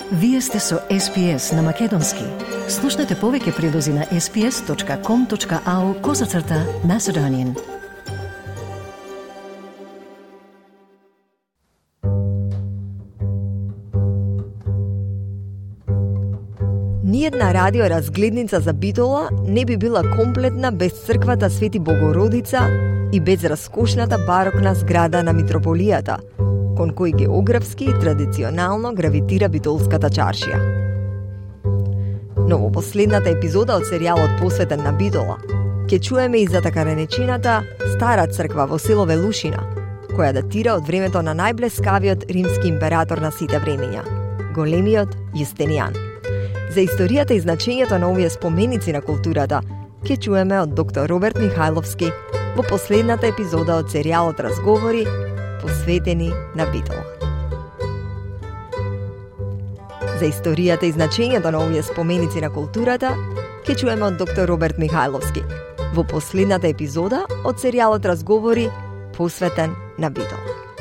Вие сте со SPS на Македонски. Слушнете повеќе прилози на sps.com.au/Macedonian. Ниедна радиоразгледница за Битола не би била комплетна без црквата Свети Богородица и без раскошната барокна зграда на митрополијата, кон кој географски и традиционално гравитира Битолската чаршија. Но во последната епизода од серијалот посветен на Битола, ќе чуеме и за така речената Стара црква во село Велушина, која датира од времето на најблескавиот римски император на сите времења, големиот Јустинијан. За историјата и значењето на овие споменици на културата ќе чуеме од доктор Роберт Михајловски во последната епизода од серијалот Разговори посветени на Битола. За историјата и значењето на овие споменици на културата ќе чуеме од доктор Роберт Михајловски во последната епизода од серијалот Разговори посветен на Битола.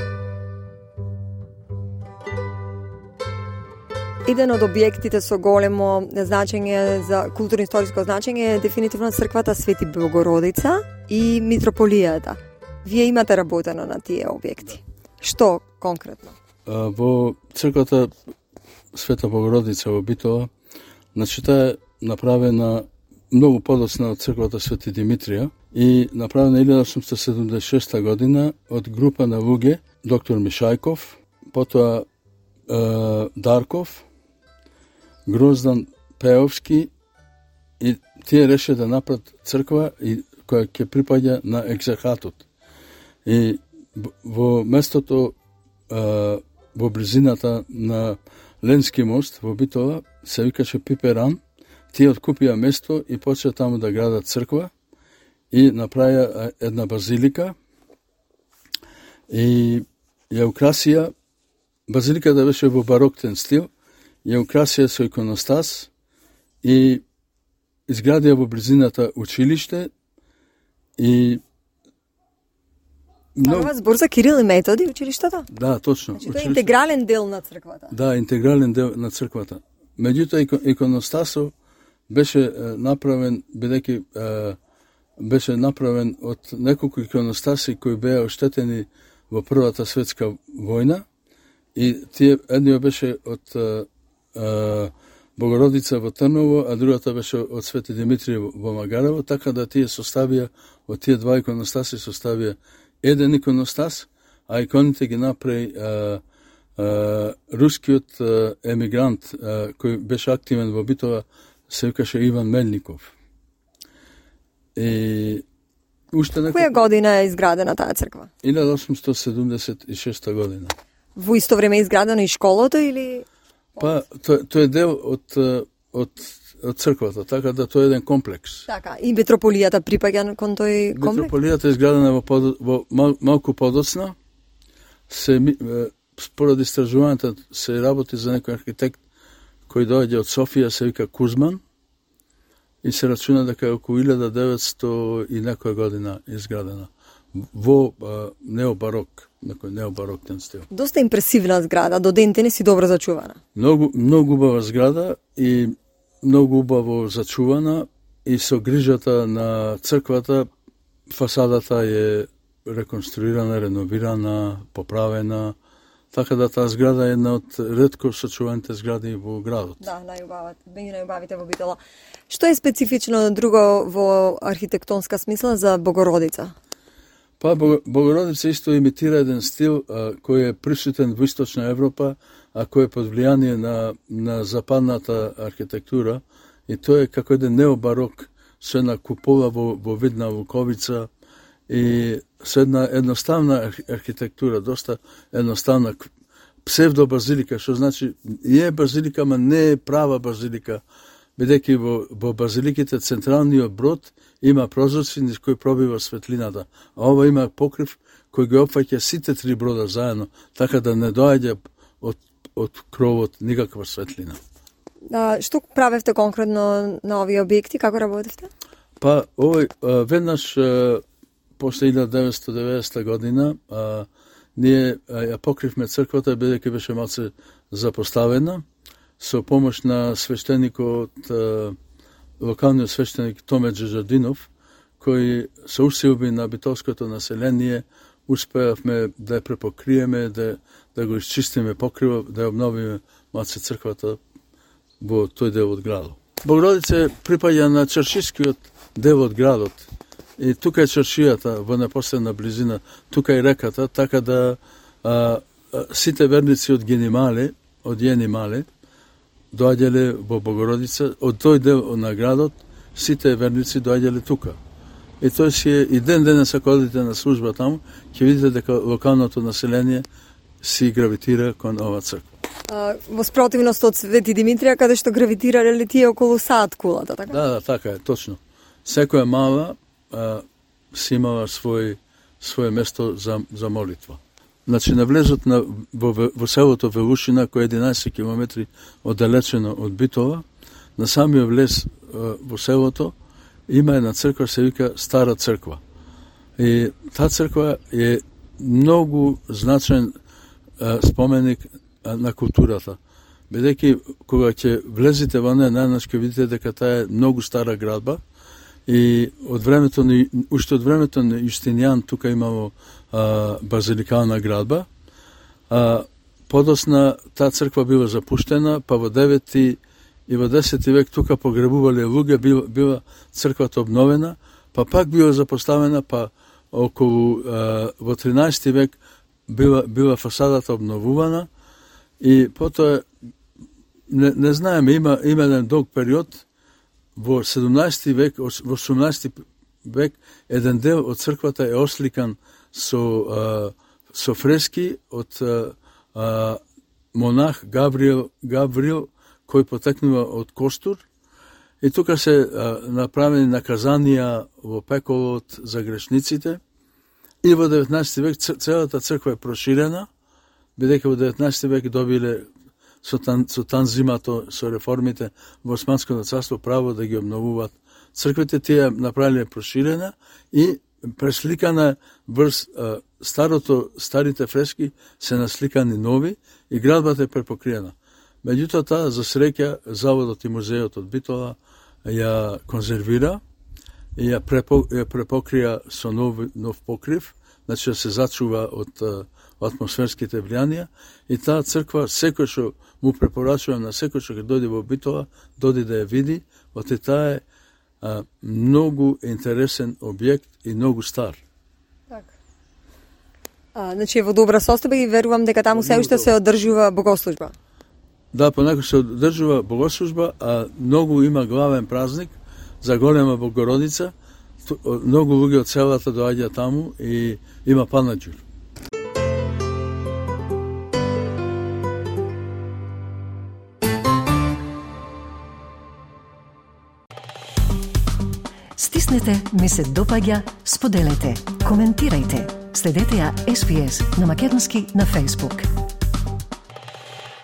Еден од објектите со големо значење за културно-историско значење е дефинитивно црквата Свети Богородица и митрополијата. Вие имате работено на тие објекти. Што конкретно? Во црквата Света Богородица во Битола, значи таа е направена многу подоцна од црквата Свети Димитрија и направена 1876 година од група на луѓе, доктор Мишајков, потоа Дарков, Гроздан Пеовски, и тие реше да направат црква и која ќе припаѓа на екзархатот. И во местото, во близината на Ленски мост во Битола, се викаше Пиперан, тие откупија место и почеа таму да градат црква и направија една базилика и ја украсија. Базиликата беше во бароктен стил, ја украсија со иконостас и изградија во близината училиште и Ова збор за Кирил и Методи, училиштето? Да, точно. Значи, тоа е интегрален дел на црквата. Да, интегрален дел на црквата. Меѓутоа, иконостасот беше направен, бидејќи беше направен од неколку иконостаси кои беа оштетени во Првата светска војна, и тие едниот беше од Богородица во Трново, а другата беше од Свети Димитрија во Магарево, така да тие составија, од тие два иконостаси составија еден иконостас, а иконите ги направи рускиот емигрант кој беше активен во Битола, се викаше Иван Мельников. И уште Која година е изградена таа црква? 1876 година. Во исто време е изградено и школото или? Па, тој е дел од црквата, така да тоа е еден комплекс. Така, и митрополијата припаѓа кон тој комплекс? Митрополијата е изградена во малку подоцна. Според истражувањата се работи за некој архитект кој доаѓа од Софија, се вика Кузман, и се рачуна дека е околу 1900 и некоја година изградена во необарок, некој необароктен стил. Доста импресивна зграда, до ден денес и добро зачувана. Многу убава зграда и многу убаво зачувана, и со грижата на црквата фасадата е реконструирана, реновирана, поправена, така да таа зграда е една од ретко сочуваните згради во градот. Да, меѓу најубавите во Битола. Што е специфично друго во архитектонска смисла за Богородица? Па, Богородица исто имитира еден стил кој е присутен во Источна Европа, а кој е под влијание на западната архитектура, и тоа е како еден необарок, со една купола во вид на луковица и со една едноставна архитектура, доста едноставна псевдобазилика, што значи е базилика, ама не е права базилика, бидејќи во базиликите централниот брод има прозорци низ кои пробива светлината, а ова има покрив кој ги опфаќа сите три брода заедно, така да не доаѓа од кровот никаква светлина. Што правевте конкретно на овие објекти, како работевте? Па, овој веднаш после 1990 година ние ја покривме црквата, бидејќи беше малце запоставена, со помош на свештеникот, локалниот свештеник Томе Джежардинов, кој се усилби на битолското население, успеавме да ја препокриеме, да го исчистиме покривот, да ја обновиме малце црквата во тој дел од градот. Богородица припаѓа на чаршискиот дел од градот. И тука е чаршијата во непосредна близина, тука е реката, така да сите верници од Јени Мале, доаѓале во Богородица, од тој дел на градот, сите верници доаѓале тука. И тој си е, и ден-денес ако одите на служба таму, ќе видите дека локалното население си гравитира кон ова црква. Во спротивност од Свети Димитрија, каде што гравитирале тие околу сад кулата, така? Да, така е, точно. Секоја мала си имала своje место за молитва. Значи, на влезот во селото Велушина, кој е 11 километри оддалечено од Битола, на самиот влез во селото има една црква, се вика Стара црква. И таа црква е многу значаен споменик на културата. Бидејќи кога ќе влезете во неја, најнаш ќе видите дека таа е многу стара градба и уште од времето на Јустинијан тука имало базиликална градба. Подосна таа црква била запуштена, па во 9 и во 10 век тука погребувале луѓе, била црквата обновена, па пак била запоставена, па околу во 13 век била фасадата обновувана и потоа не знаеме, има еден долг период во 17 век, во 18 век еден дел од црквата е осликан со фрески од монах Гаврил кој потекнува од Костур и тука се направени наказанија во пеколот за грешниците и во 19 век целата црква е проширена, бидејќи во 19 век добиле со танзимато, со реформите во Османското царство право да ги обновуваат црквите, тие направиле проширена и пресликана врз старите фрески се насликани нови и градбата е препокриена. Меѓутоа таа за среќа заводот и музеот од Битола ја конзервира и ја препокрија со нов покрив, значи се зачува од атмосферските влијанија и таа црква секој што му препорачувам на секој што ќе дојде во Битола, дојде да ја види, оти таа е многу интересен објект и многу стар. Значи во добра состојба и верувам дека таму се уште се одржува богослужба. Да, понекогаш се одржува богослужба, а многу има главен празник за голема Богородица. Многу луѓе од селата доаѓаат таму и има панаџур. Стиснете, ми се допаѓа, споделете, коментирајте. Следете ја SPS на Македонски на Facebook.